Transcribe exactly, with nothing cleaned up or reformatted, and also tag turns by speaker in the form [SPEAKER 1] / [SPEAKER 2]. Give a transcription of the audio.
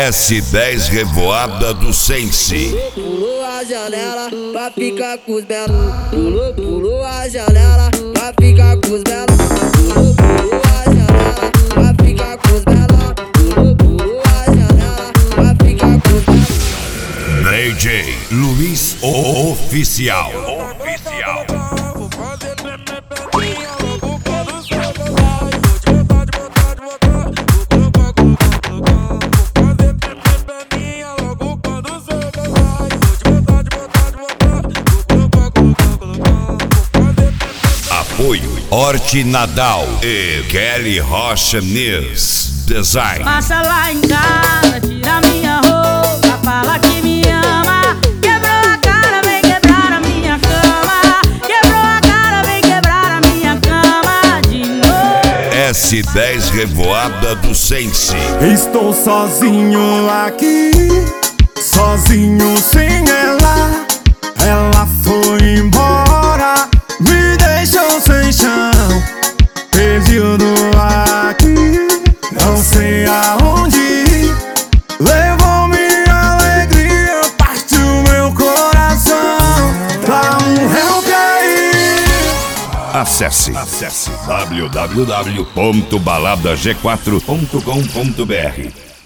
[SPEAKER 1] S dez Revoada do Sense.
[SPEAKER 2] Pulou a janela pra ficar com os belos. Pulou, pulou a janela pra ficar com os belos. Pulou, pulou a janela pra ficar com os belos. Pulou, pulou a janela pra ficar com os belos.
[SPEAKER 1] D J Luiz Oficial. Oficial. Apoio Horti Nadal e Kelly Rocha News Design.
[SPEAKER 3] Passa lá em casa, tira minha roupa, fala que me ama. Quebrou a cara, vem quebrar a minha cama. Quebrou a cara, vem quebrar a minha cama de novo.
[SPEAKER 1] S dez Revoada do Sense.
[SPEAKER 4] Estou sozinho aqui, sozinho sem ela. Ela foi embora, me deixou sem chão, perdido aqui, não sei aonde ir. Levou minha alegria, partiu meu coração. Dá um help aí.
[SPEAKER 1] Acesse, Acesse w w w ponto balada g quatro ponto com ponto b r.